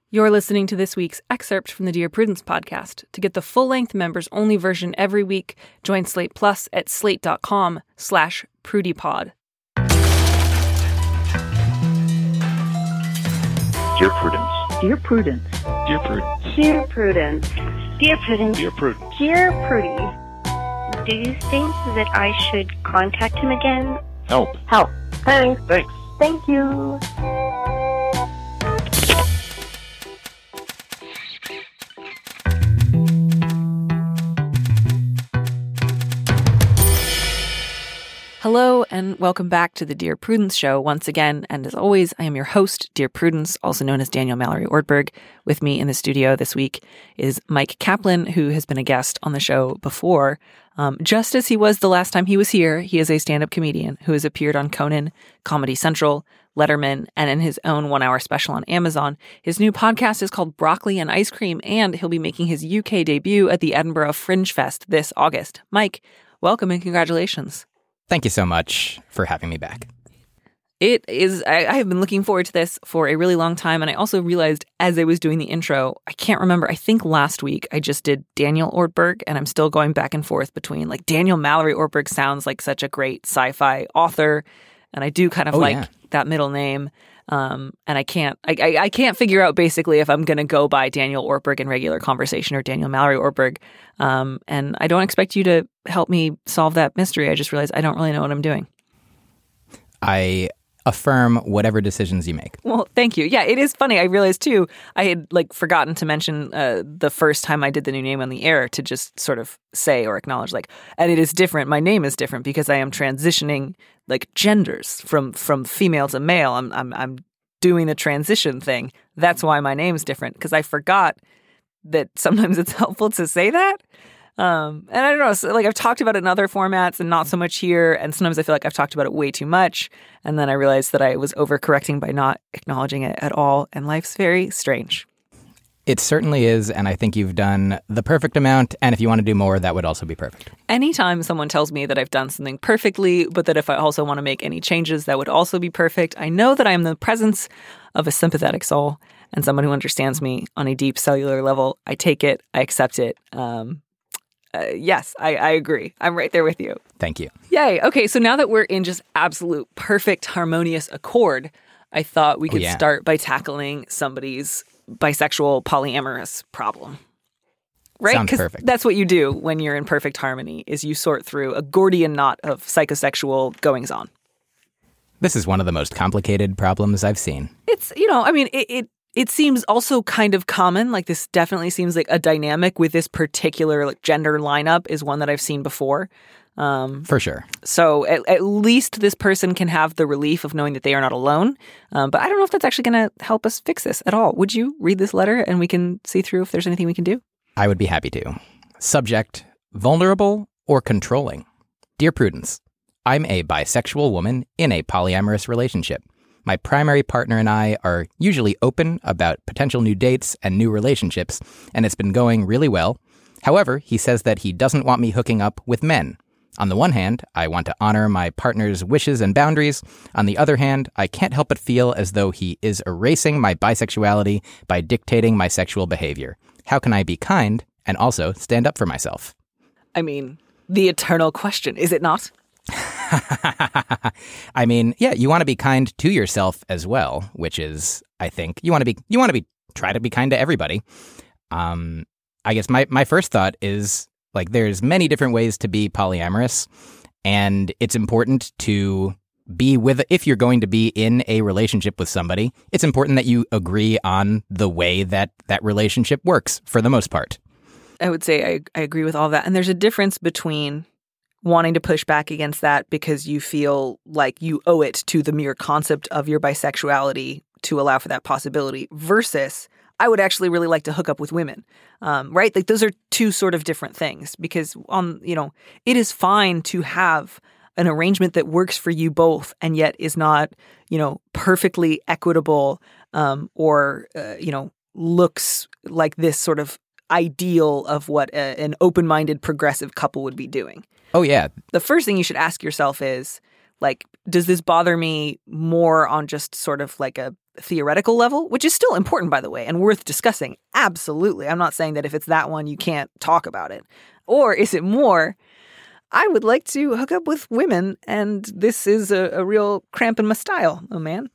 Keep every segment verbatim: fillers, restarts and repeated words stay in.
You're listening to this week's excerpt from the Dear Prudence podcast. To get the full-length members-only version every week, join Slate Plus at slate.com slash prudypod. Dear Prudence. Dear Prudence. Dear Prudence. Dear Prudence. Dear Prudence. Dear Prudence. Dear Prudy. Do you think that I should contact him again? Help. Help. Thanks. Thanks. Thank you. Hello, and welcome back to the Dear Prudence Show once again. And as always, I am your host, Dear Prudence, also known as Daniel Mallory Ortberg. With me in the studio this week is Mike Kaplan, who has been a guest on the show before. Um, just as he was the last time he was here, he is a stand-up comedian who has appeared on Conan, Comedy Central, Letterman, and in his own one-hour special on Amazon. His new podcast is called Broccoli and Ice Cream, and he'll be making his U K debut at the Edinburgh Fringe Fest this August. Mike, welcome and congratulations. Thank you so much for having me back. It is, I, I have been looking forward to this for a really long time. And I also realized as I was doing the intro, I can't remember, I think last week I just did Daniel Ortberg, and I'm still going back and forth between like Daniel Mallory Ortberg sounds like such a great sci-fi author. And I do kind of oh, like yeah. that middle name. Um, and I can't, I, I, I can't figure out basically if I'm going to go by Daniel Ortberg in regular conversation or Daniel Mallory Ortberg. Um, and I don't expect you to help me solve that mystery. I just realized I don't really know what I'm doing. I affirm whatever decisions you make. Well, thank you. Yeah, it is funny. I realized too, I had like forgotten to mention uh, the first time I did the new name on the air to just sort of say or acknowledge like, and it is different. My name is different because I am transitioning like genders from from female to male. I'm I'm I'm doing the transition thing. That's why my name's different, because I forgot that sometimes it's helpful to say that. Um, and I don't know, so, like I've talked about it in other formats and not so much here. And sometimes I feel like I've talked about it way too much. And then I realized that I was overcorrecting by not acknowledging it at all. And life's very strange. It certainly is. And I think you've done the perfect amount. And if you want to do more, that would also be perfect. Anytime someone tells me that I've done something perfectly, but that if I also want to make any changes, that would also be perfect, I know that I am in the presence of a sympathetic soul and someone who understands me on a deep cellular level. I take it. I accept it. Um, Uh, yes, I, I agree. I'm right there with you. Thank you. Yay. Okay, so now that we're in just absolute perfect harmonious accord, I thought we could oh, yeah. start by tackling somebody's bisexual polyamorous problem. Right? Sounds perfect. That's what you do when you're in perfect harmony, is you sort through a Gordian knot of psychosexual goings-on. This is one of the most complicated problems I've seen. It's, you know, I mean, it... it It seems also kind of common. Like this definitely seems like a dynamic with this particular like gender lineup is one that I've seen before. Um, For sure. So at, at least this person can have the relief of knowing that they are not alone. Um, but I don't know if that's actually going to help us fix this at all. Would you read this letter and we can see through if there's anything we can do? I would be happy to. Subject, vulnerable or controlling. Dear Prudence, I'm a bisexual woman in a polyamorous relationship. My primary partner and I are usually open about potential new dates and new relationships, and it's been going really well. However, he says that he doesn't want me hooking up with men. On the one hand, I want to honor my partner's wishes and boundaries. On the other hand, I can't help but feel as though he is erasing my bisexuality by dictating my sexual behavior. How can I be kind and also stand up for myself? I mean, the eternal question, is it not? I mean, yeah, you want to be kind to yourself as well, which is, I think, you want to be, you want to be, try to be kind to everybody. Um, I guess my, my first thought is, like, there's many different ways to be polyamorous, and it's important to be with, if you're going to be in a relationship with somebody, it's important that you agree on the way that that relationship works for the most part. I would say I, I agree with all that. And there's a difference between wanting to push back against that because you feel like you owe it to the mere concept of your bisexuality to allow for that possibility versus I would actually really like to hook up with women, um, right? Like those are two sort of different things because on, you know, it is fine to have an arrangement that works for you both and yet is not, you know, perfectly equitable um, or, uh, you know, looks like this sort of ideal of what a, an open-minded progressive couple would be doing. Oh, yeah. The first thing you should ask yourself is, like, does this bother me more on just sort of like a theoretical level, which is still important, by the way, and worth discussing. Absolutely. I'm not saying that if it's that one, you can't talk about it. Or is it more, I would like to hook up with women, and this is a, a real cramp in my style, oh man?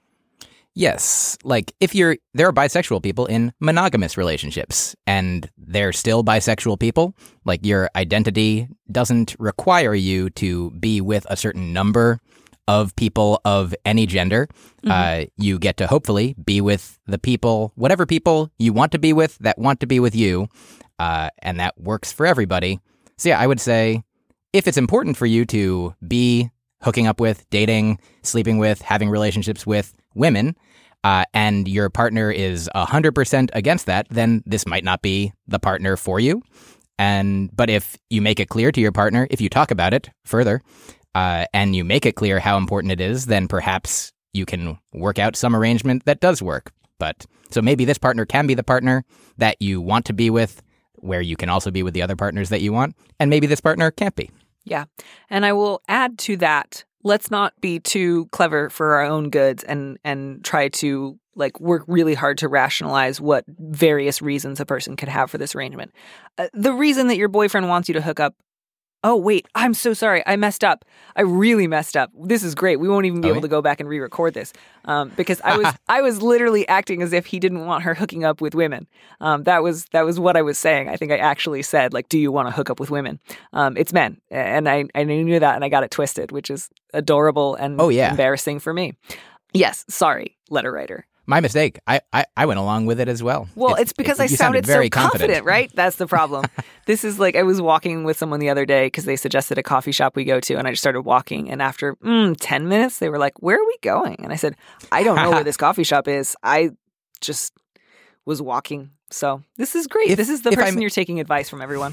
Yes. Like, if you're, there are bisexual people in monogamous relationships, and they're still bisexual people. Like, your identity doesn't require you to be with a certain number of people of any gender. Mm-hmm. Uh, you get to hopefully be with the people, whatever people you want to be with, that want to be with you. Uh, and that works for everybody. So yeah, I would say, if it's important for you to be hooking up with, dating, sleeping with, having relationships with women, uh, and your partner is one hundred percent against that, then this might not be the partner for you. And but if you make it clear to your partner, if you talk about it further, uh, and you make it clear how important it is, then perhaps you can work out some arrangement that does work. But so maybe this partner can be the partner that you want to be with, where you can also be with the other partners that you want, and maybe this partner can't be. Yeah. And I will add to that, let's not be too clever for our own goods and and try to like work really hard to rationalize what various reasons a person could have for this arrangement. Uh, the reason that your boyfriend wants you to hook up, oh, wait, I'm so sorry. I messed up. I really messed up. This is great. We won't even be oh, able yeah? to go back and re-record this um, because I was I was literally acting as if he didn't want her hooking up with women. Um, that was that was what I was saying. I think I actually said, like, do you want to hook up with women? Um, it's men. And I, I knew that and I got it twisted, which is adorable and oh, yeah. embarrassing for me. Yes. Sorry, letter writer. My mistake. I, I, I went along with it as well. Well, it's, it's because it, I sounded, sounded so confident, confident, right? That's the problem. This is like I was walking with someone the other day because they suggested a coffee shop we go to, and I just started walking. And after mm, ten minutes, they were like, "Where are we going?" And I said, "I don't know where this coffee shop is. I just was walking." So this is great. If, this is the person you're taking advice from, everyone.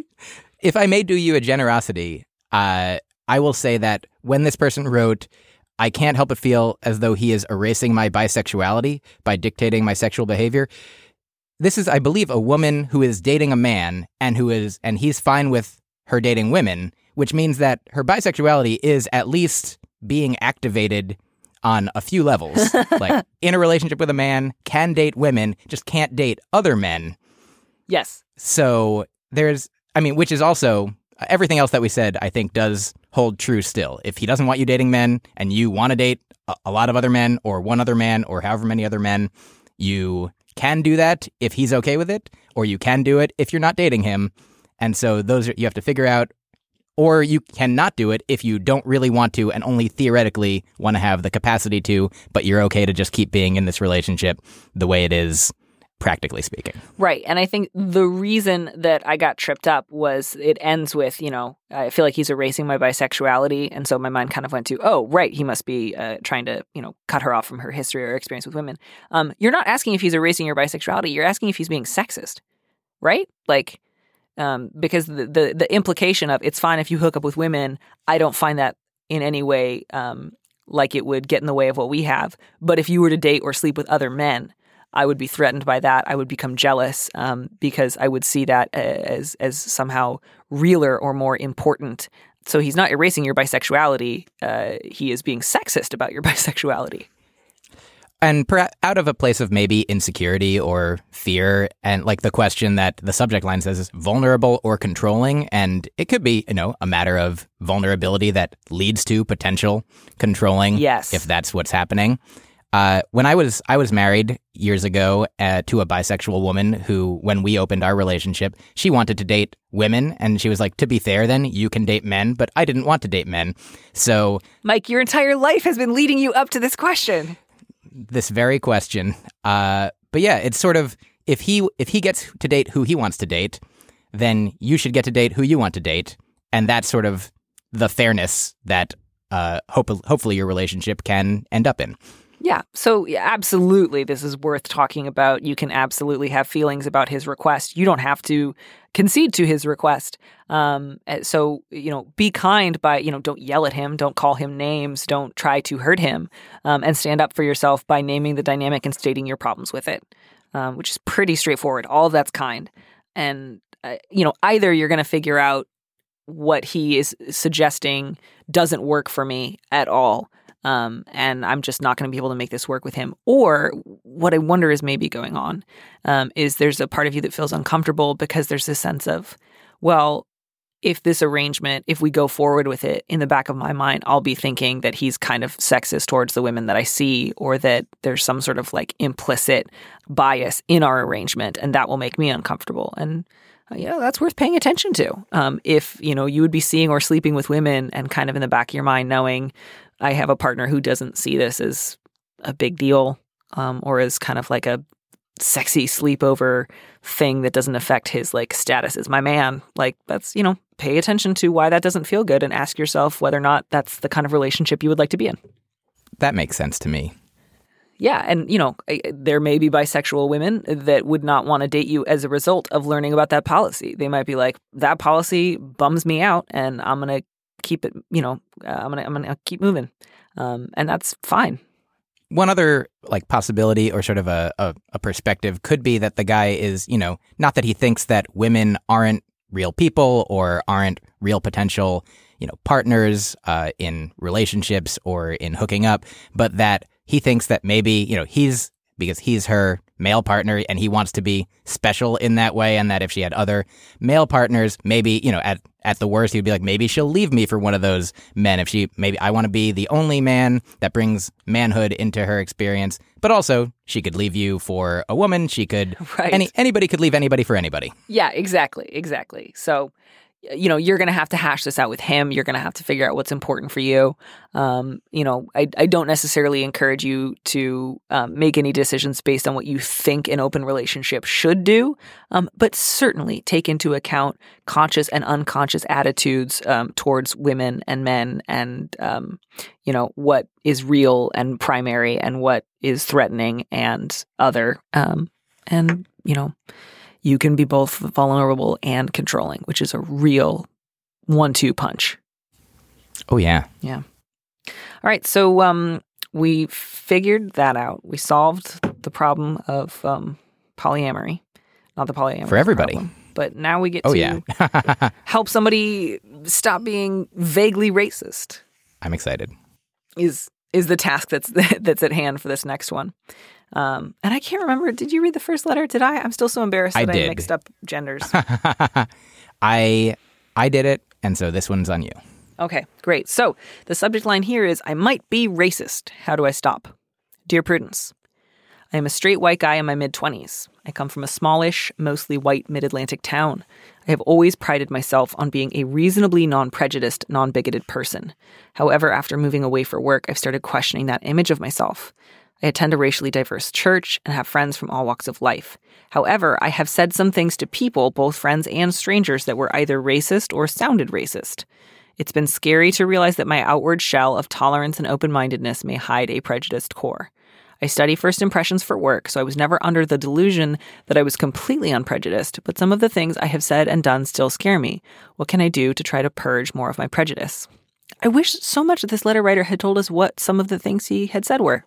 If I may do you a generosity, uh, I will say that when this person wrote, I can't help but feel as though he is erasing my bisexuality by dictating my sexual behavior. This is, I believe, a woman who is dating a man and who is, and he's fine with her dating women, which means that her bisexuality is at least being activated on a few levels. Like, in a relationship with a man, can date women, just can't date other men. Yes. So there's, I mean, which is also, everything else that we said, I think, does hold true still. If he doesn't want you dating men and you want to date a, a lot of other men or one other man or however many other men, you can do that if he's okay with it, or you can do it if you're not dating him. And so those are, you have to figure out, or you cannot do it if you don't really want to and only theoretically want to have the capacity to, but you're okay to just keep being in this relationship the way it is, practically speaking. Right. And I think the reason that I got tripped up was it ends with, you know, I feel like he's erasing my bisexuality. And so my mind kind of went to, oh, right, he must be uh, trying to, you know, cut her off from her history or experience with women. Um, you're not asking if he's erasing your bisexuality. You're asking if he's being sexist, right? Like, um, because the, the, the implication of it's fine if you hook up with women, I don't find that in any way um, like it would get in the way of what we have. But if you were to date or sleep with other men, I would be threatened by that. I would become jealous um, because I would see that as as somehow realer or more important. So he's not erasing your bisexuality. Uh, he is being sexist about your bisexuality. And per- out of a place of maybe insecurity or fear, and like the question that the subject line says is vulnerable or controlling. And it could be, you know, a matter of vulnerability that leads to potential controlling. Yes. If that's what's happening. Uh, when I was I was married years ago uh, to a bisexual woman who, when we opened our relationship, she wanted to date women, and she was like, to be fair, then you can date men, but I didn't want to date men. So, Mike, your entire life has been leading you up to this question. This very question. Uh, but yeah, it's sort of if he if he gets to date who he wants to date, then you should get to date who you want to date, and that's sort of the fairness that uh, hope, hopefully your relationship can end up in. Yeah. So yeah, absolutely, this is worth talking about. You can absolutely have feelings about his request. You don't have to concede to his request. Um, so, you know, be kind by, you know, don't yell at him. Don't call him names. Don't try to hurt him, um, and stand up for yourself by naming the dynamic and stating your problems with it, um, which is pretty straightforward. All of that's kind. And, uh, you know, either you're going to figure out what he is suggesting doesn't work for me at all. um, and I'm just not going to be able to make this work with him. Or what I wonder is maybe going on um, is there's a part of you that feels uncomfortable because there's this sense of, well, if this arrangement, if we go forward with it, in the back of my mind, I'll be thinking that he's kind of sexist towards the women that I see, or that there's some sort of like implicit bias in our arrangement, and that will make me uncomfortable. And uh, yeah, that's worth paying attention to. Um, if, you know, you would be seeing or sleeping with women and kind of in the back of your mind knowing I have a partner who doesn't see this as a big deal, um, or as kind of like a sexy sleepover thing that doesn't affect his like status as my man. Like, that's, you know, pay attention to why that doesn't feel good and ask yourself whether or not that's the kind of relationship you would like to be in. That makes sense to me. Yeah. And, you know, there may be bisexual women that would not want to date you as a result of learning about that policy. They might be like, that policy bums me out and I'm going to keep it, you know, uh, I'm going to, I'm going to keep moving. Um, and that's fine. One other like possibility or sort of a, a, a perspective could be that the guy is, you know, not that he thinks that women aren't real people or aren't real potential, you know, partners uh, in relationships or in hooking up, but that he thinks that maybe, you know, he's, because he's her male partner and he wants to be special in that way, and that if she had other male partners, maybe, you know, at at the worst, he'd be like, maybe she'll leave me for one of those men. If she, maybe I want to be the only man that brings manhood into her experience. But also, she could leave you for a woman. She could, right. any anybody could leave anybody for anybody. Yeah, exactly, exactly. So, you know, you're going to have to hash this out with him. You're going to have to figure out what's important for you. Um, you know, I, I don't necessarily encourage you to um, make any decisions based on what you think an open relationship should do, um, but certainly take into account conscious and unconscious attitudes um, towards women and men, and, um, you know, what is real and primary and what is threatening and other. Um, and, you know, you can be both vulnerable and controlling, which is a real one two punch. Oh, yeah. Yeah. All right. So um, we figured that out. We solved the problem of um, polyamory. Not the polyamory. For everybody. Problem, but now we get oh, to yeah. help somebody stop being vaguely racist. I'm excited. Is is the task that's that's at hand for this next one. Um, and I can't remember. Did you read the first letter? Did I? I'm still so embarrassed that I, I mixed up genders. I I did it, and so this one's on you. Okay, great. So the subject line here is, I might be racist. How do I stop? Dear Prudence, I am a straight white guy in my mid-twenties. I come from a smallish, mostly white mid-Atlantic town. I have always prided myself on being a reasonably non-prejudiced, non-bigoted person. However, after moving away for work, I've started questioning that image of myself. I attend a racially diverse church and have friends from all walks of life. However, I have said some things to people, both friends and strangers, that were either racist or sounded racist. It's been scary to realize that my outward shell of tolerance and open-mindedness may hide a prejudiced core. I study first impressions for work, so I was never under the delusion that I was completely unprejudiced, but some of the things I have said and done still scare me. What can I do to try to purge more of my prejudice? I wish so much that this letter writer had told us what some of the things he had said were.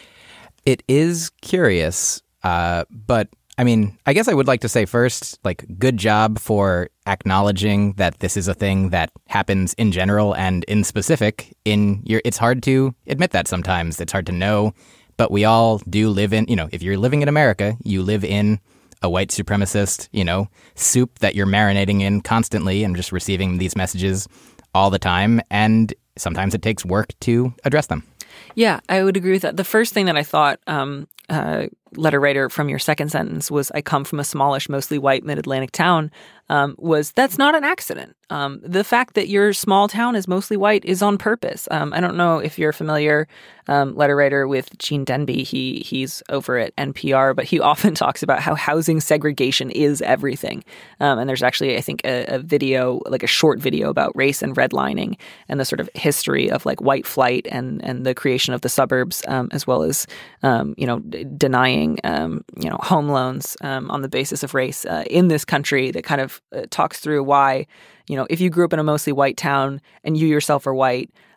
It is curious, uh, but I mean, I guess I would like to say first, like, good job for acknowledging that this is a thing that happens in general and in specific. In your, it's hard to admit that sometimes. It's hard to know, but we all do live in, you know, if you're living in America, you live in a white supremacist, you know, soup that you're marinating in constantly and just receiving these messages all the time. And sometimes it takes work to address them. Yeah, I would agree with that. The first thing that I thought, um, uh, letter writer, from your second sentence was, I come from a smallish, mostly white mid-Atlantic town, um, was that's not an accident. Um, the fact that your small town is mostly white is on purpose. Um, I don't know if you're familiar, um, letter writer, with Gene Denby. He he's over at N P R, but he often talks about how housing segregation is everything. Um, and there's actually, I think, a, a video, like a short video about race and redlining and the sort of history of like white flight and and the creation of the suburbs, um, as well as um, you know d- denying um, you know home loans um, on the basis of race uh, in this country. That kind of uh, talks through why, you know, if you grew up in a mostly white town and you yourself are white,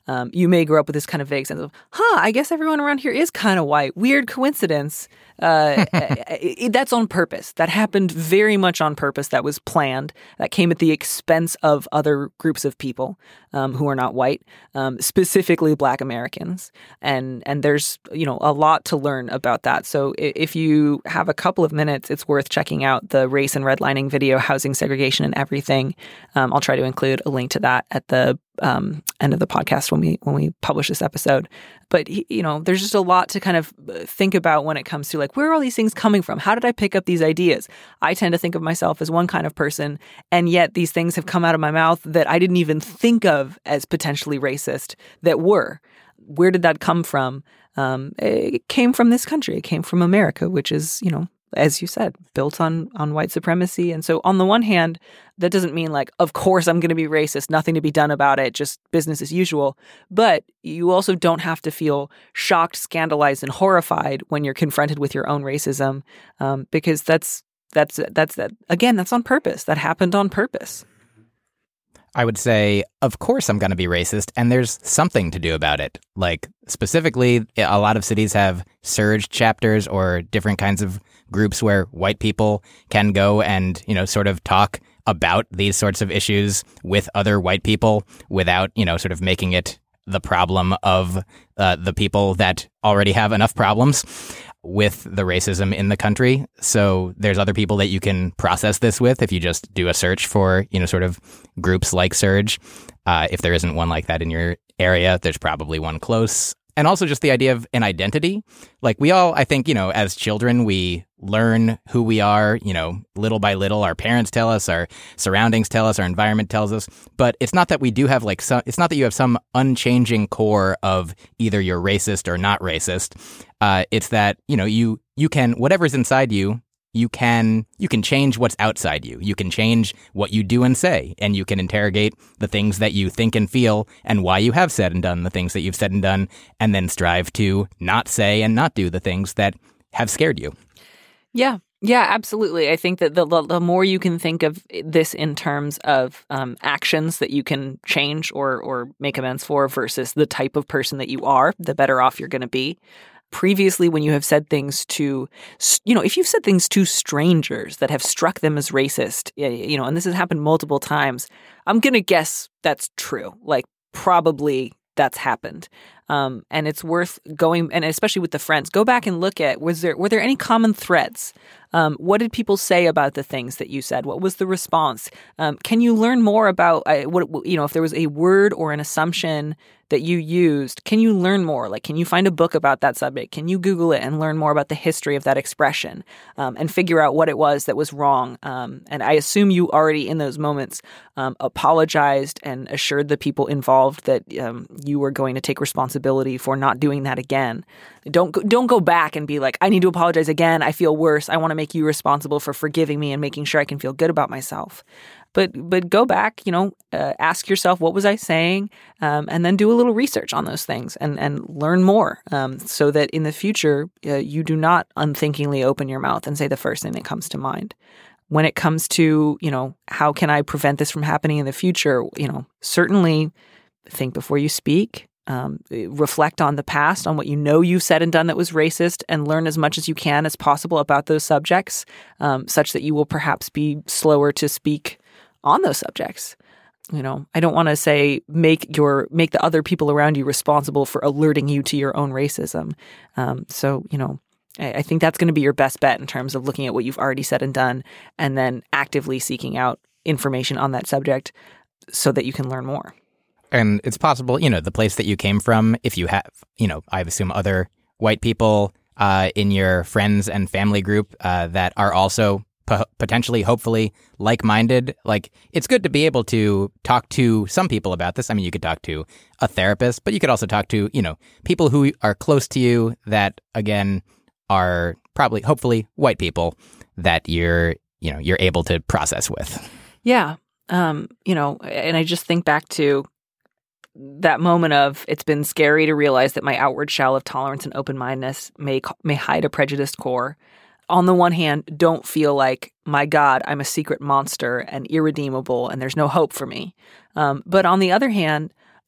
Um, you may grow up with this kind of vague sense of, huh, I guess everyone around here is kind of white. Weird coincidence. Uh, it, it, that's on purpose. That happened very much on purpose. That was planned. That came at the expense of other groups of people um, who are not white, um, specifically Black Americans. And and there's, you know, a lot to learn about that. So if you have a couple of minutes, it's worth checking out the race and redlining video, Housing Segregation and Everything. Um, I'll try to include a link to that at the um, end of the podcast when we when we publish this episode. But, you know, there's just a lot to kind of think about when it comes to, like, where are all these things coming from? How did I pick up these ideas? I tend to think of myself as one kind of person, and yet these things have come out of my mouth that I didn't even think of as potentially racist that were. Where did that come from? Um, it came from this country. It came from America, which is, you know, as you said, built on on white supremacy. And so on the one hand, that doesn't mean like, of course I'm going to be racist, nothing to be done about it, just business as usual. But you also don't have to feel shocked, scandalized, and horrified when you're confronted with your own racism, um, because that's that's that's that again, that's on purpose. That happened on purpose. I would say, of course I'm going to be racist, and there's something to do about it. Like, specifically, a lot of cities have surge chapters or different kinds of groups where white people can go and, you know, sort of talk about these sorts of issues with other white people without, you know, sort of making it the problem of uh, the people that already have enough problems with the racism in the country. So there's other people that you can process this with if you just do a search for, you know, sort of groups like Surge. Uh, if there isn't one like that in your area, there's probably one close. And also just the idea of an identity. Like we all, I think, you know, as children, we learn who we are, you know, little by little. Our parents tell us, our surroundings tell us, our environment tells us. But it's not that we do have like some, it's not that you have some unchanging core of either you're racist or not racist. Uh, it's that, you know, you you can, whatever's inside you, you can you can change what's outside you. You can change what you do and say, and you can interrogate the things that you think and feel and why you have said and done the things that you've said and done, and then strive to not say and not do the things that have scared you. Yeah. Yeah, absolutely. I think that the the more you can think of this in terms of um, actions that you can change or or make amends for versus the type of person that you are, the better off you're going to be. Previously, when you have said things to, you know, if you've said things to strangers that have struck them as racist, you know, and this has happened multiple times, I'm going to guess that's true. Like, probably that's happened. Um, and it's worth going, and especially with the friends, go back and look at, was there, were there any common threads? Um, what did people say about the things that you said? What was the response? Um, can you learn more about, uh, what, you know, if there was a word or an assumption that you used, can you learn more? Like, can you find a book about that subject? Can you Google it and learn more about the history of that expression um, and figure out what it was that was wrong? Um, and I assume you already in those moments um, apologized and assured the people involved that um, you were going to take responsibility for not doing that again. Don't go, don't go back and be like, I need to apologize again. I feel worse. I want to make you responsible for forgiving me and making sure I can feel good about myself. But but go back, you know, uh, ask yourself, what was I saying? Um, and then do a little research on those things and, and learn more um, so that in the future, uh, you do not unthinkingly open your mouth and say the first thing that comes to mind. When it comes to, you know, how can I prevent this from happening in the future? You know, certainly think before you speak. Um, reflect on the past, on what you know you've said and done that was racist, and learn as much as you can as possible about those subjects, um, such that you will perhaps be slower to speak on those subjects. You know, I don't want to say make your make the other people around you responsible for alerting you to your own racism. Um, so, you know, I, I think that's going to be your best bet in terms of looking at what you've already said and done, and then actively seeking out information on that subject so that you can learn more. And it's possible, you know, the place that you came from, if you have, you know, I assume other white people uh, in your friends and family group uh, that are also po- potentially, hopefully, like-minded. Like, it's good to be able to talk to some people about this. I mean, you could talk to a therapist, but you could also talk to, you know, people who are close to you that, again, are probably, hopefully, white people that you're, you know, you're able to process with. Yeah. Um, you know, and I just think back to that moment of, it's been scary to realize that my outward shell of tolerance and open-mindedness may may hide a prejudiced core. On the one hand, don't feel like, my God, I'm a secret monster and irredeemable and there's no hope for me. Um, but on the other hand,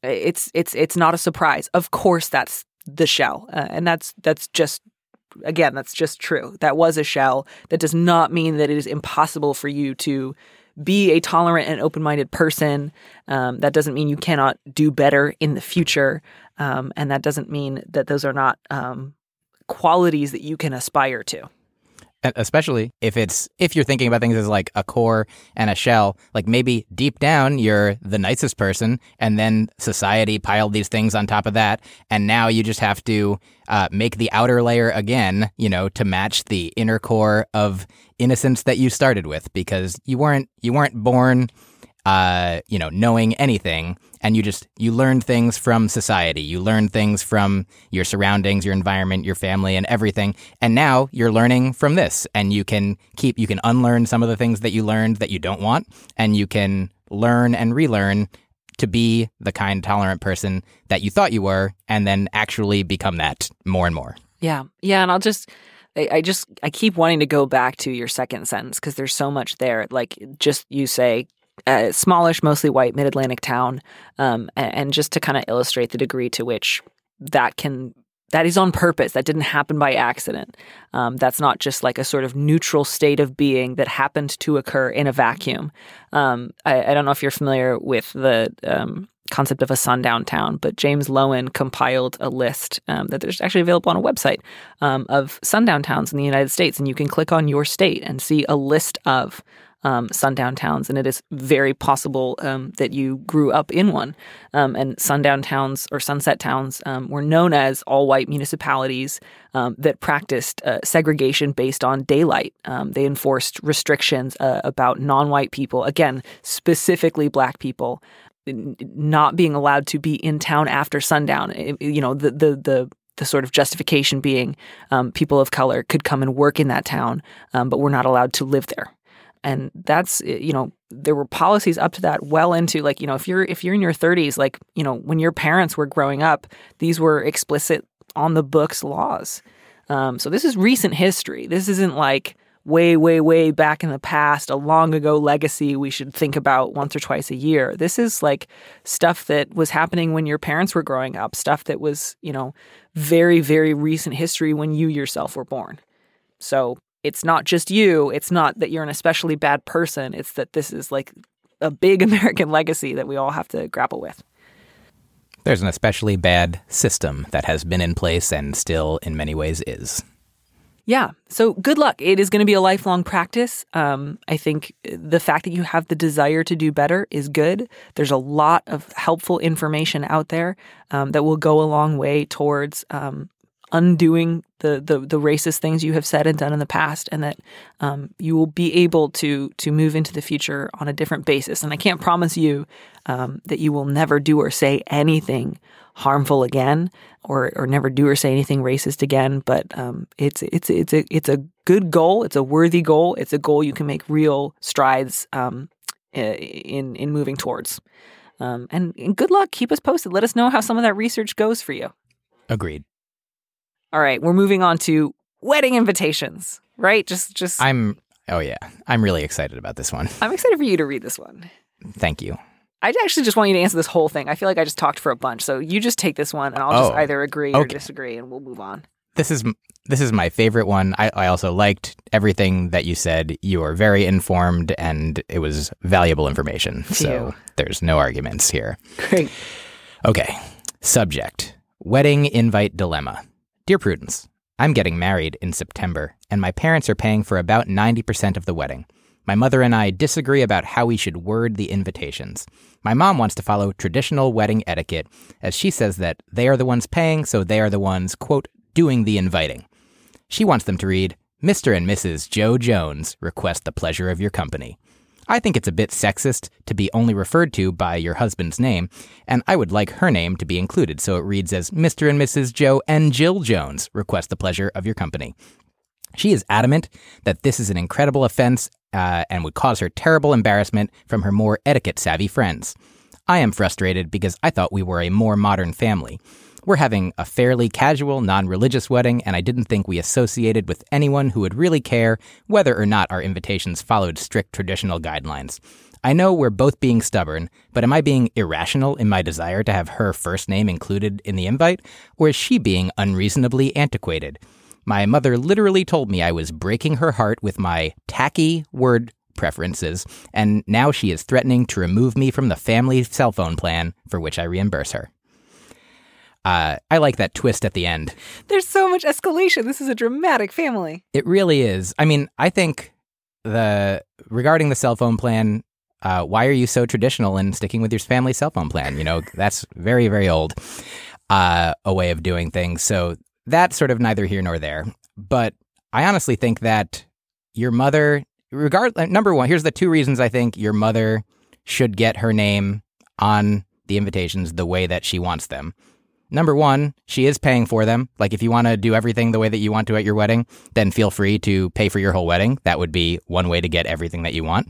it's it's it's not a surprise. Of course, that's the shell, uh, and that's that's just again that's just true. That was a shell. That does not mean that it is impossible for you to be a tolerant and open-minded person. Um, that doesn't mean you cannot do better in the future, um, and that doesn't mean that those are not um, qualities that you can aspire to. Especially if it's if you're thinking about things as like a core and a shell, like maybe deep down you're the nicest person, and then society piled these things on top of that, and now you just have to uh, make the outer layer again, you know, to match the inner core of innocence that you started with, because you weren't you weren't born, uh, you know, knowing anything. And you just, you learn things from society. You learn things from your surroundings, your environment, your family, and everything. And now you're learning from this. And you can keep, you can unlearn some of the things that you learned that you don't want. And you can learn and relearn to be the kind, tolerant person that you thought you were, and then actually become that more and more. Yeah. Yeah. And I'll just, I, I just, I keep wanting to go back to your second sentence because there's so much there. Like, just you say, Uh, smallish, mostly white, mid-Atlantic town, um, and, and just to kind of illustrate the degree to which that can that is on purpose. That didn't happen by accident. Um, that's not just like a sort of neutral state of being that happened to occur in a vacuum. Um, I, I don't know if you're familiar with the um, concept of a sundown town, but James Loewen compiled a list um, that there's actually available on a website um, of sundown towns in the United States, and you can click on your state and see a list of Um, sundown towns, and it is very possible um, that you grew up in one. Um, and sundown towns or sunset towns um, were known as all-white municipalities um, that practiced uh, segregation based on daylight. Um, they enforced restrictions uh, about non-white people, again, specifically black people, not being allowed to be in town after sundown. It, you know, the the the the sort of justification being um, people of color could come and work in that town, um, but were not allowed to live there. And that's, you know, there were policies up to that well into, like, you know, if you're if you're in your thirties, like, you know, when your parents were growing up, these were explicit on the books laws. Um, so this is recent history. This isn't like way, way, way back in the past, a long ago legacy we should think about once or twice a year. This is like stuff that was happening when your parents were growing up, stuff that was, you know, very, very recent history when you yourself were born. So it's not just you. It's not that you're an especially bad person. It's that this is like a big American legacy that we all have to grapple with. There's an especially bad system that has been in place and still in many ways is. Yeah. So good luck. It is going to be a lifelong practice. Um, I think the fact that you have the desire to do better is good. There's a lot of helpful information out there um, that will go a long way towards um, undoing the, the the racist things you have said and done in the past, and that um, you will be able to to move into the future on a different basis. And I can't promise you um, that you will never do or say anything harmful again, or or never do or say anything racist again. But um, it's it's it's a it's a good goal. It's a worthy goal. It's a goal you can make real strides um, in in moving towards. Um, and, and good luck. Keep us posted. Let us know how some of that research goes for you. Agreed. All right, we're moving on to wedding invitations, right? Just, just. I'm, oh yeah, I'm really excited about this one. I'm excited for you to read this one. Thank you. I actually just want you to answer this whole thing. I feel like I just talked for a bunch, so you just take this one, and I'll just oh, either agree or okay. disagree, and we'll move on. This is this is my favorite one. I, I also liked everything that you said. You were very informed, and it was valuable information. Phew. So there's no arguments here. Great. Okay. Subject: wedding invite dilemma. Dear Prudence, I'm getting married in September, and my parents are paying for about ninety percent of the wedding. My mother and I disagree about how we should word the invitations. My mom wants to follow traditional wedding etiquette, as she says that they are the ones paying, so they are the ones, quote, doing the inviting. She wants them to read, Mister and Missus Joe Jones request the pleasure of your company. I think it's a bit sexist to be only referred to by your husband's name, and I would like her name to be included so it reads as Mister and Missus Joe and Jill Jones request the pleasure of your company. She is adamant that this is an incredible offense uh, and would cause her terrible embarrassment from her more etiquette-savvy friends. I am frustrated because I thought we were a more modern family. We're having a fairly casual, non-religious wedding, and I didn't think we associated with anyone who would really care whether or not our invitations followed strict traditional guidelines. I know we're both being stubborn, but am I being irrational in my desire to have her first name included in the invite, or is she being unreasonably antiquated? My mother literally told me I was breaking her heart with my tacky word preferences, and now she is threatening to remove me from the family cell phone plan for which I reimburse her. Uh, I like that twist at the end. There's so much escalation. This is a dramatic family. It really is. I mean, I think the regarding the cell phone plan, uh, why are you so traditional in sticking with your family cell phone plan? You know, that's very, very old, uh, a way of doing things. So that's sort of neither here nor there. But I honestly think that your mother, regard number one, here's the two reasons I think your mother should get her name on the invitations the way that she wants them. Number one, she is paying for them. Like, if you want to do everything the way that you want to at your wedding, then feel free to pay for your whole wedding. That would be one way to get everything that you want.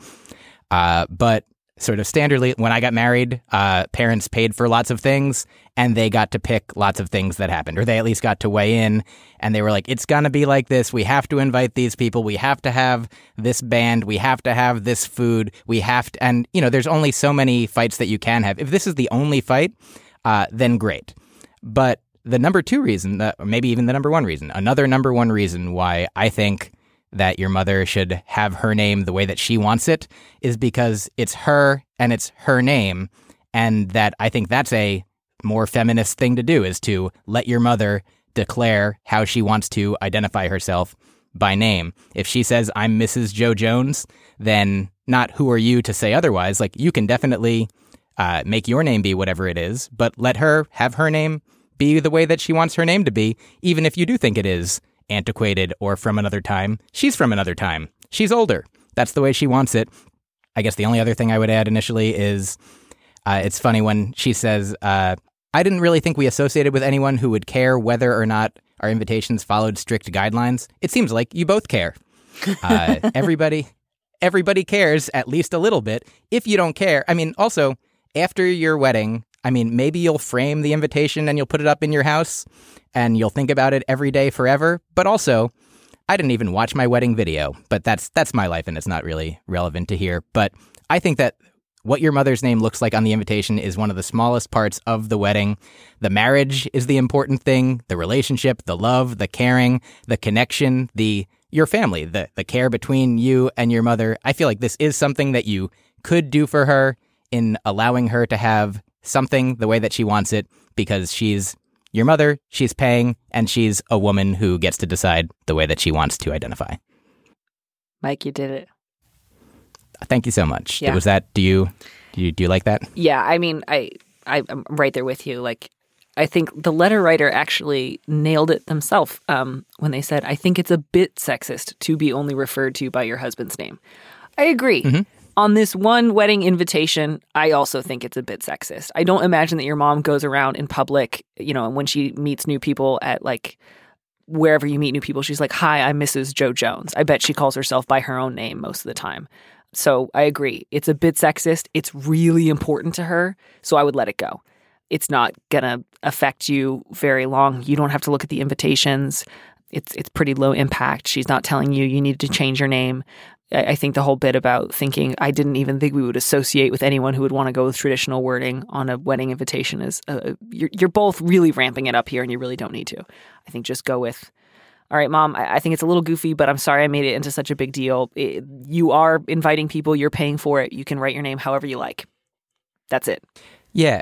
Uh, but sort of standardly, when I got married, uh, parents paid for lots of things, and they got to pick lots of things that happened, or they at least got to weigh in, and they were like, it's going to be like this. We have to invite these people. We have to have this band. We have to have this food. We have to, and, you know, there's only so many fights that you can have. If this is the only fight, uh, then great. But the number two reason, uh, or maybe even the number one reason, another number one reason why I think that your mother should have her name the way that she wants it is because it's her and it's her name. And that I think that's a more feminist thing to do, is to let your mother declare how she wants to identify herself by name. If she says, I'm Missus Joe Jones, then not who are you to say otherwise. Like, you can definitely uh, make your name be whatever it is, but let her have her name be the way that she wants her name to be, even if you do think it is antiquated or from another time. She's from another time. She's older. That's the way she wants it. I guess the only other thing I would add initially is uh, it's funny when she says, uh, I didn't really think we associated with anyone who would care whether or not our invitations followed strict guidelines. It seems like you both care. Uh, everybody, everybody cares at least a little bit. If you don't care, I mean, also, after your wedding, I mean, maybe you'll frame the invitation and you'll put it up in your house and you'll think about it every day forever. But also, I didn't even watch my wedding video, but that's that's my life and it's not really relevant to here. But I think that what your mother's name looks like on the invitation is one of the smallest parts of the wedding. The marriage is the important thing, the relationship, the love, the caring, the connection, the your family, the, the care between you and your mother. I feel like this is something that you could do for her in allowing her to have something the way that she wants it, because she's your mother, she's paying, and she's a woman who gets to decide the way that she wants to identify. Mike, you did it. Thank you so much. Yeah. Was that, do you, do you, do you like that? Yeah, I mean, I, I, I'm right there with you. Like, I think the letter writer actually nailed it themselves um, when they said, I think it's a bit sexist to be only referred to by your husband's name. I agree. Mm-hmm. On this one wedding invitation, I also think it's a bit sexist. I don't imagine that your mom goes around in public, you know, when she meets new people at, like, wherever you meet new people, she's like, hi, I'm Missus Joe Jones. I bet she calls herself by her own name most of the time. So I agree. It's a bit sexist. It's really important to her, so I would let it go. It's not going to affect you very long. You don't have to look at the invitations. It's it's pretty low impact. She's not telling you you need to change your name. I think the whole bit about thinking, I didn't even think we would associate with anyone who would want to go with traditional wording on a wedding invitation is, uh, you're, you're both really ramping it up here and you really don't need to. I think just go with, all right, Mom, I, I think it's a little goofy, but I'm sorry I made it into such a big deal. It, you are inviting people, you're paying for it. You can write your name however you like. That's it. Yeah.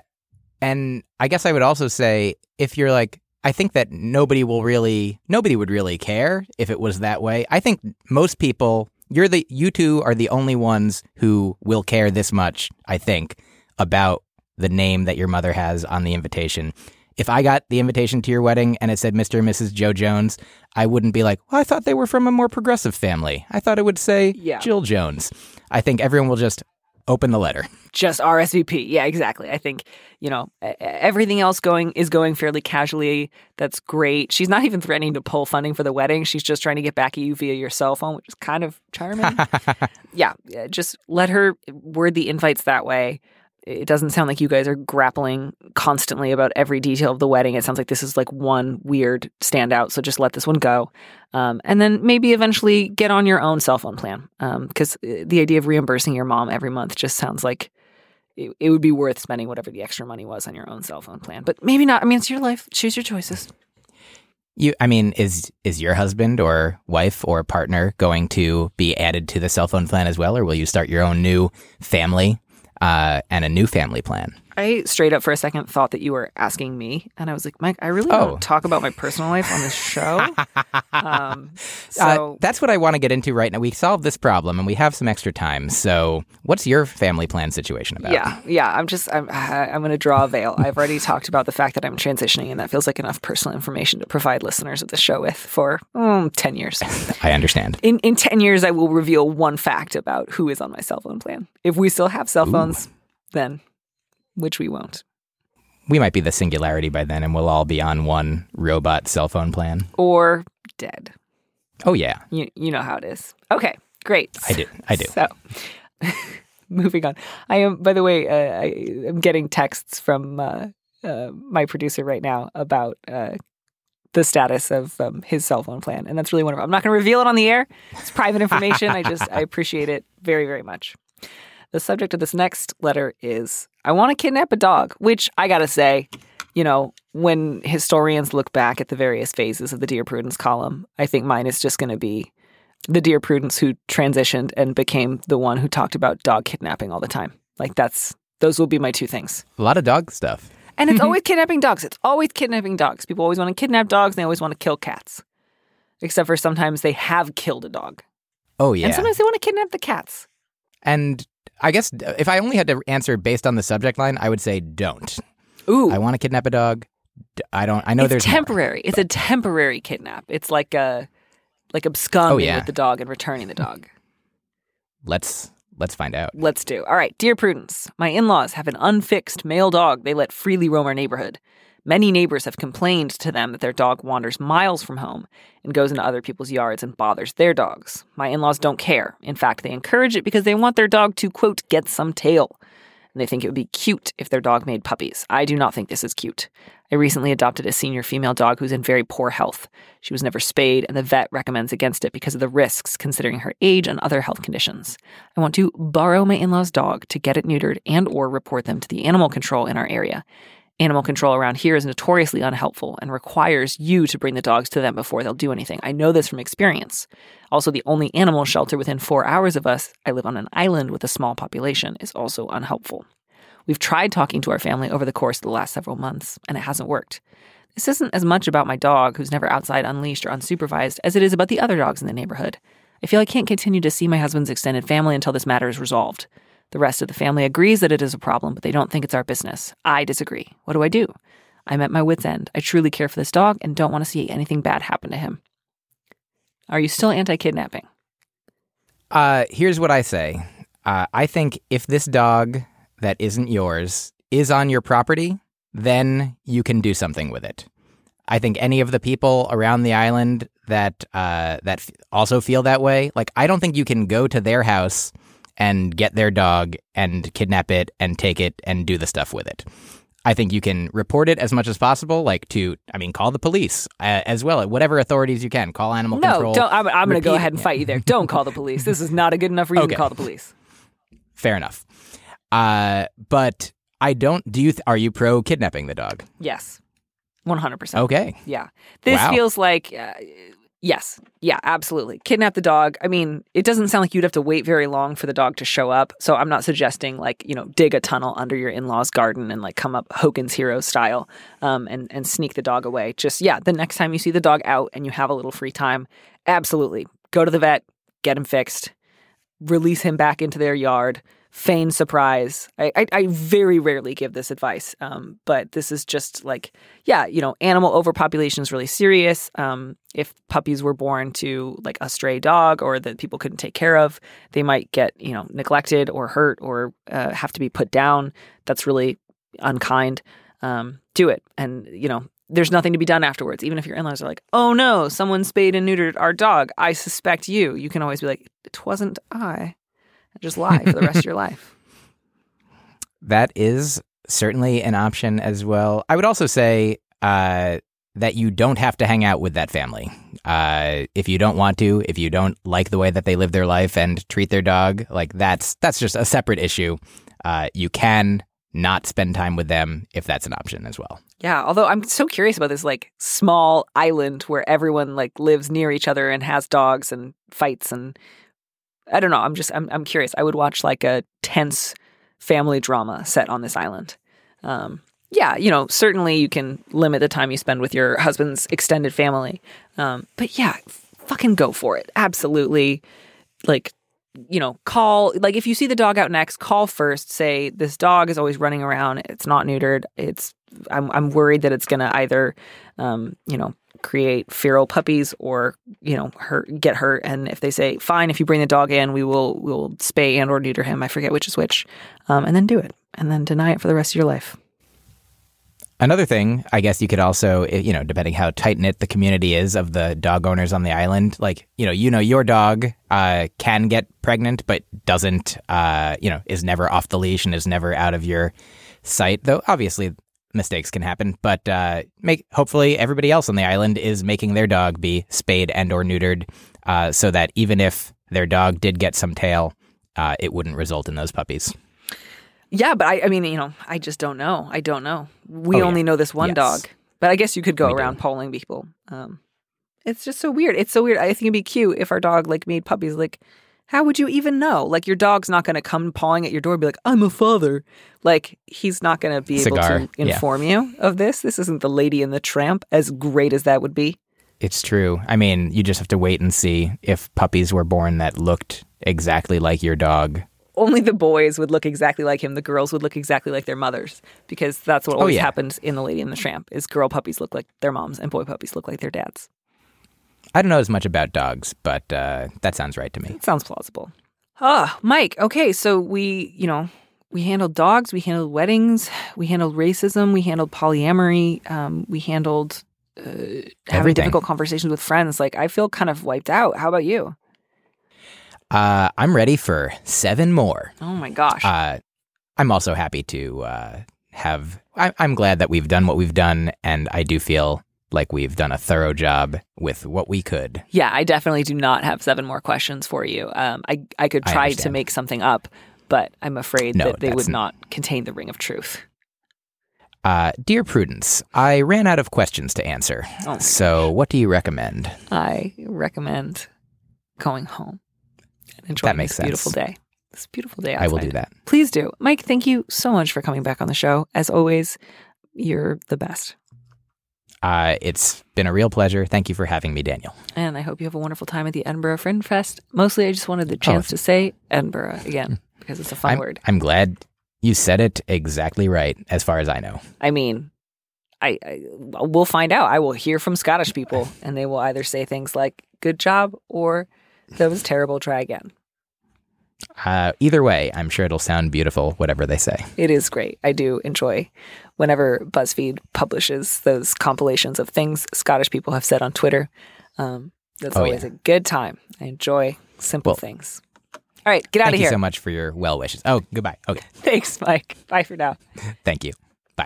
And I guess I would also say, if you're like, I think that nobody will really, nobody would really care if it was that way. I think most people... You're the you two are the only ones who will care this much, I think, about the name that your mother has on the invitation. If I got the invitation to your wedding and it said Mister and Missus Joe Jones, I wouldn't be like, well, I thought they were from a more progressive family. I thought it would say yeah. Jill Jones. I think everyone will just open the letter. Just R S V P. Yeah, exactly. I think, you know, everything else going is going fairly casually. That's great. She's not even threatening to pull funding for the wedding. She's just trying to get back at you via your cell phone, which is kind of charming. yeah, just let her word the invites that way. it doesn't sound like you guys are grappling constantly about every detail of the wedding. It sounds like this is like one weird standout. So just let this one go. Um, and then maybe eventually get on your own cell phone plan. Because um, the idea of reimbursing your mom every month just sounds like it, it would be worth spending whatever the extra money was on your own cell phone plan. But maybe not. I mean, it's your life. Choose your choices. You, I mean, is is your husband or wife or partner going to be added to the cell phone plan as well? Or will you start your own new family uh, and a new family plan? I straight up for a second thought that you were asking me. And I was like, Mike, I really Oh. don't talk about my personal life on this show. um, so Uh, that's what I want to get into right now. We solved this problem and we have some extra time. So what's your family plan situation about? yeah, yeah, I'm just, I'm, I'm going to draw a veil. I've already talked about the fact that I'm transitioning, and that feels like enough personal information to provide listeners of the show with for um, ten years. I understand. In in ten years, I will reveal one fact about who is on my cell phone plan. If we still have cell phones, then, which we won't. We might be the singularity by then and we'll all be on one robot cell phone plan. Or dead. Oh, yeah. You, you know how it is. Okay, great. I do. I do. So, moving on. I am, by the way, uh, I am getting texts from uh, uh, my producer right now about uh, the status of um, his cell phone plan. And that's really wonderful. I'm not going to reveal it on the air. It's private information. I just, I appreciate it very, very much. The subject of this next letter is, I want to kidnap a dog, which I got to say, you know, when historians look back at the various phases of the Dear Prudence column, I think mine is just going to be the Dear Prudence who transitioned and became the one who talked about dog kidnapping all the time. Like that's, those will be my two things. A lot of dog stuff. And it's always kidnapping dogs. It's always kidnapping dogs. People always want to kidnap dogs and they always want to kill cats. Except for sometimes they have killed a dog. Oh, yeah. And sometimes they want to kidnap the cats. And I guess if I only had to answer based on the subject line, I would say don't. Ooh. I want to kidnap a dog. D- I don't. I know it's there's more. temporary. It's a temporary kidnap. It's like a like absconding Oh, yeah. with the dog and returning the dog. Let's let's find out. Let's do. All right, Dear Prudence, my in-laws have an unfixed male dog they let freely roam our neighborhood. Many neighbors have complained to them that their dog wanders miles from home and goes into other people's yards and bothers their dogs. My in-laws don't care. In fact, they encourage it because they want their dog to, quote, get some tail. And they think it would be cute if their dog made puppies. I do not think this is cute. I recently adopted a senior female dog who's in very poor health. She was never spayed, and the vet recommends against it because of the risks, considering her age and other health conditions. I want to borrow my in-laws' dog to get it neutered and or report them to the animal control in our area. Animal control around here is notoriously unhelpful and requires you to bring the dogs to them before they'll do anything. I know this from experience. Also, the only animal shelter within four hours of us, I live on an island with a small population, is also unhelpful. We've tried talking to our family over the course of the last several months, and it hasn't worked. This isn't as much about my dog, who's never outside unleashed or unsupervised, as it is about the other dogs in the neighborhood. I feel I can't continue to see my husband's extended family until this matter is resolved. The rest of the family agrees that it is a problem, but they don't think it's our business. I disagree. What do I do? I'm at my wit's end. I truly care for this dog and don't want to see anything bad happen to him. Are you still anti-kidnapping? Uh, here's what I say. Uh, I think if this dog that isn't yours is on your property, then you can do something with it. I think any of the people around the island that uh, that f- also feel that way, like I don't think you can go to their house and get their dog and kidnap it and take it and do the stuff with it. I think you can report it as much as possible, like to, I mean, call the police uh, as well, whatever authorities you can. Call animal no, control. don't. I'm, I'm going to go repeat- ahead and fight you there. Don't call the police. This is not a good enough reason Okay. to call the police. Fair enough. Uh, but I don't, do you, th- are you pro kidnapping the dog? Yes, one hundred percent. Okay. Yeah. This Wow. feels like, uh, yes. Yeah, absolutely. Kidnap the dog. I mean, it doesn't sound like you'd have to wait very long for the dog to show up. So I'm not suggesting like, you know, dig a tunnel under your in-laws' garden and like come up Hogan's Hero style um, and, and sneak the dog away. Just, yeah, the next time you see the dog out and you have a little free time, absolutely. Go to the vet, get him fixed, release him back into their yard, feign surprise. I, I, I very rarely give this advice, um, but this is just like, yeah, you know, animal overpopulation is really serious. Um, if puppies were born to like a stray dog or that people couldn't take care of, they might get, you know, neglected or hurt or uh, have to be put down. That's really unkind. Um, do it. And, you know, there's nothing to be done afterwards. Even if your in-laws are like, oh no, someone spayed and neutered our dog. I suspect you. You can always be like, it wasn't I. Just lie for the rest of your life. that is certainly an option as well. I would also say uh, that you don't have to hang out with that family. Uh, if you don't want to, if you don't like the way that they live their life and treat their dog, like that's that's just a separate issue. Uh, you can not spend time with them if that's an option as well. Yeah, although I'm so curious about this like small island where everyone like lives near each other and has dogs and fights, and I don't know. I'm just I'm I'm curious. I would watch like a tense family drama set on this island. Um, yeah, you know, certainly you can limit the time you spend with your husband's extended family. Um, but yeah, fucking go for it. Absolutely. Like, you know, call, like if you see the dog out next, call first, say this dog is always running around. It's not neutered. It's, I'm, I'm worried that it's going to either, um, you know, create feral puppies or, you know, hurt, get hurt. And if they say, fine, if you bring the dog in, we will, we will spay and or neuter him. I forget which is which. Um, and then do it and then deny it for the rest of your life. Another thing, I guess you could also, you know, depending how tight-knit the community is of the dog owners on the island, like, you know, you know, your dog uh, can get pregnant, but doesn't, uh, you know, is never off the leash and is never out of your sight, though obviously mistakes can happen. But uh, make hopefully everybody else on the island is making their dog be spayed and or neutered uh, so that even if their dog did get some tail, uh, it wouldn't result in those puppies. Yeah, but I, I mean, you know, I just don't know. I don't know. We oh, only yeah. know this one yes. dog, but I guess you could go we around do. polling people. Um, it's just so weird. It's so weird. I think it'd be cute if our dog like made puppies. Like, how would you even know? Like, your dog's not going to come pawing at your door and be like, I'm a father. Like, he's not going to be Cigar, able to inform yeah. you of this. This isn't the Lady and the Tramp, as great as that would be. It's true. I mean, you just have to wait and see if puppies were born that looked exactly like your dog. Only the boys would look exactly like him. The girls would look exactly like their mothers, because that's what always oh, yeah. happens in The Lady and the Tramp is girl puppies look like their moms and boy puppies look like their dads. I don't know as much about dogs, but uh, that sounds right to me. It sounds plausible. Ah, Mike. Okay, so we, you know, we handled dogs, we handled weddings, we handled racism, we handled polyamory, um, we handled uh, having Everything. difficult conversations with friends. Like, I feel kind of wiped out. How about you? Uh, I'm ready for seven more. Oh my gosh. Uh, I'm also happy to uh, have, I, I'm glad that we've done what we've done, and I do feel like we've done a thorough job with what we could. Yeah, I definitely do not have seven more questions for you. Um, I, I could I try to understand. make something up, but I'm afraid No, that they that's would n- not contain the ring of truth. Uh, Dear Prudence, I ran out of questions to answer. Oh my so what do you recommend? I recommend going home and enjoying That makes this beautiful sense. day. This beautiful day I will outside. do that. Please do. Mike, thank you so much for coming back on the show. As always, you're the best. Uh, it's been a real pleasure. Thank you for having me, Daniel. And I hope you have a wonderful time at the Edinburgh Fringe Fest. Mostly, I just wanted the chance Oh. to say Edinburgh again, because it's a fun I'm, word. I'm glad you said it exactly right, as far as I know. I mean, I, I we'll find out. I will hear from Scottish people, and they will either say things like "good job" or "that was terrible. Try again." Uh, either way, I'm sure it'll sound beautiful, whatever they say. It is great. I do enjoy whenever BuzzFeed publishes those compilations of things Scottish people have said on Twitter. Um, that's Oh, always yeah. a good time. I enjoy simple Well, things. All right, get out Thank of you here. so much for your well wishes. Oh, goodbye. Okay. Thanks, Mike. Bye for now. Thank you. Bye.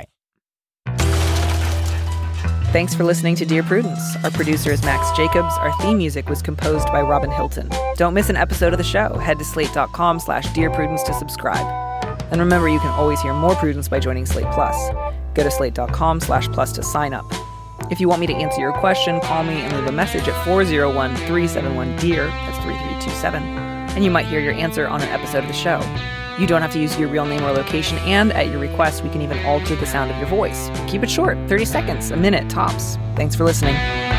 Thanks for listening to Dear Prudence. Our producer is Max Jacobs. Our theme music was composed by Robin Hilton. Don't miss an episode of the show. Head to slate.com slash Dear Prudence to subscribe. And remember, you can always hear more Prudence by joining Slate Plus. Go to slate.com slash plus to sign up. If you want me to answer your question, call me and leave a message at four oh one, three seven one, D E A R. That's three three two seven. And you might hear your answer on an episode of the show. You don't have to use your real name or location, and at your request, we can even alter the sound of your voice. Keep it short, thirty seconds, a minute, tops. Thanks for listening.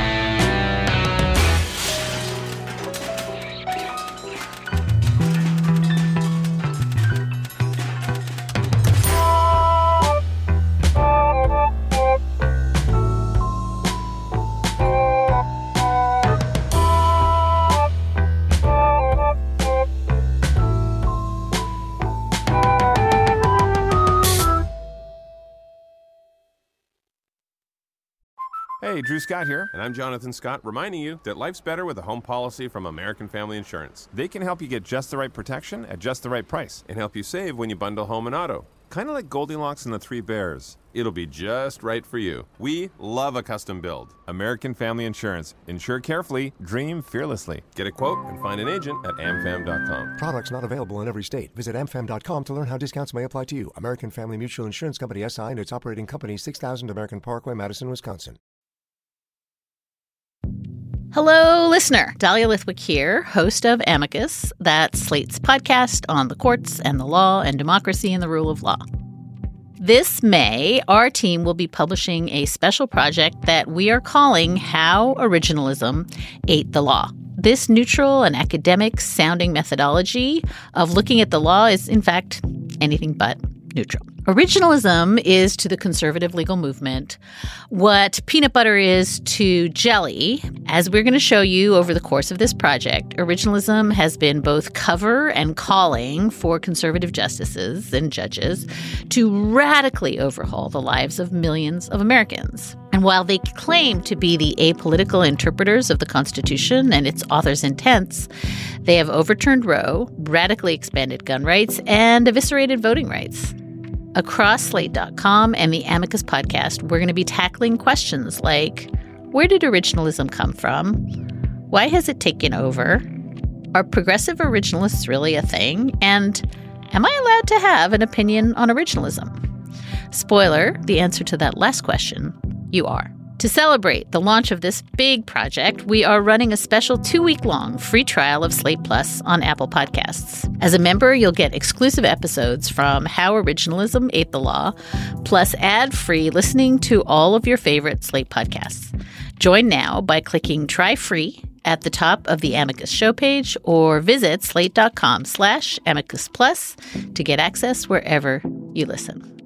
Hey, Drew Scott here, and I'm Jonathan Scott, reminding you that life's better with a home policy from American Family Insurance. They can help you get just the right protection at just the right price and help you save when you bundle home and auto. Kind of like Goldilocks and the Three Bears. It'll be just right for you. We love a custom build. American Family Insurance. Insure carefully, dream fearlessly. Get a quote and find an agent at am fam dot com. Products not available in every state. Visit am fam dot com to learn how discounts may apply to you. American Family Mutual Insurance Company, S I and its operating company, six thousand American Parkway, Madison, Wisconsin. Hello, listener. Dahlia Lithwick here, host of Amicus, that's Slate's podcast on the courts and the law and democracy and the rule of law. This May, our team will be publishing a special project that we are calling How Originalism Ate the Law. This neutral and academic-sounding methodology of looking at the law is, in fact, anything but neutral. Originalism is to the conservative legal movement what peanut butter is to jelly. As we're going to show you over the course of this project, originalism has been both cover and calling for conservative justices and judges to radically overhaul the lives of millions of Americans. And while they claim to be the apolitical interpreters of the Constitution and its author's intents, they have overturned Roe, radically expanded gun rights, and eviscerated voting rights. Across Slate dot com and the Amicus podcast, we're going to be tackling questions like, where did originalism come from? Why has it taken over? Are progressive originalists really a thing? And am I allowed to have an opinion on originalism? Spoiler, the answer to that last question, you are. To celebrate the launch of this big project, we are running a special two-week-long free trial of Slate Plus on Apple Podcasts. As a member, you'll get exclusive episodes from How Originalism Ate the Law, plus ad-free listening to all of your favorite Slate podcasts. Join now by clicking Try Free at the top of the Amicus show page or visit slate dot com slash amicus plus to get access wherever you listen.